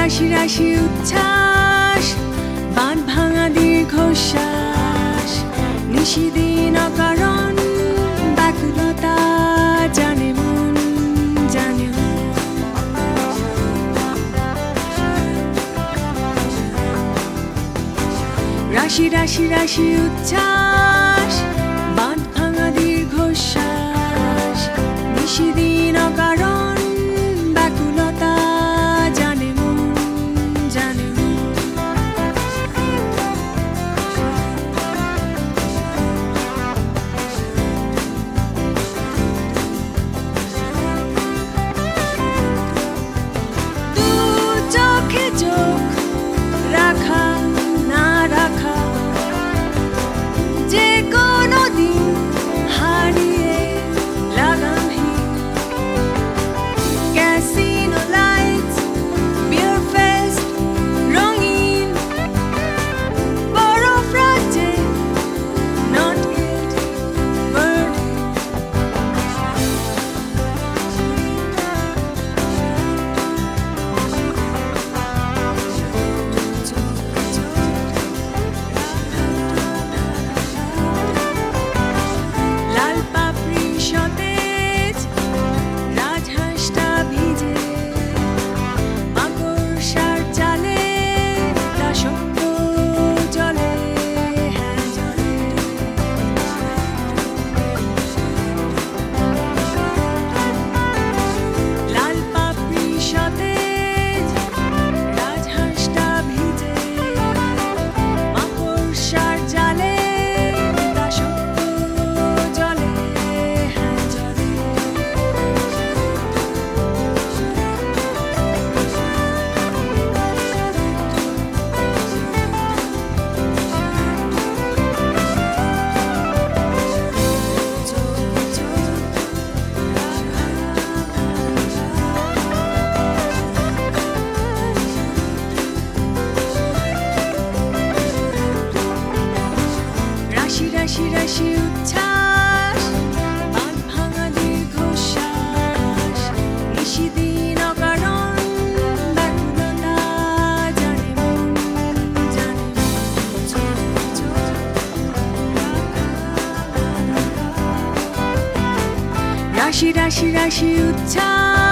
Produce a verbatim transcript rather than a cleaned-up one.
রাশি রাশি উচ্ছ্বাস, বাঁধ ভাঙা দীর্ঘশ্বাস, নিশিদিন অকারণ ব্যাকুলতা, জানে মন জানে মন। রাশি রাশি রাশি উচ্ছ্বাস, বাঁধ ভাঙা দীর্ঘশ্বাস, নিশিদিন অকারণ ব্যাকুলতা, জানে মন জানে মন। দু চোখে চোখ রাখা না রাখা, যে কোনো দিন হারিয়ে লাগামহীন। ক্যাসিনো লাইটস, বিয়ার ফেস্ট, রঙিন বরফ রাজ্যে, নট গিল্টি বার্থডে। লাল পাপড়ি সতেজ, রাজহাঁসটা ভিজে, মাকড়সার জালে দাসত্ব জলে, হ্যাঁ জলে। লাল পাপড়ি সতেজ, রাজহাঁসটা ভিজে, মাকড়সার জালে দাসত্ব জলে, হ্যাঁ জলে। রাশি রাশি রাশি উচ্ছ্বাস, বাঁধ ভাঙা দীর্ঘশ্বাস, নিশিদিন অকারণ ব্যাকুলতা, জানে মন জানে মন। রাশি রাশি রাশি উচ্ছ্বাস,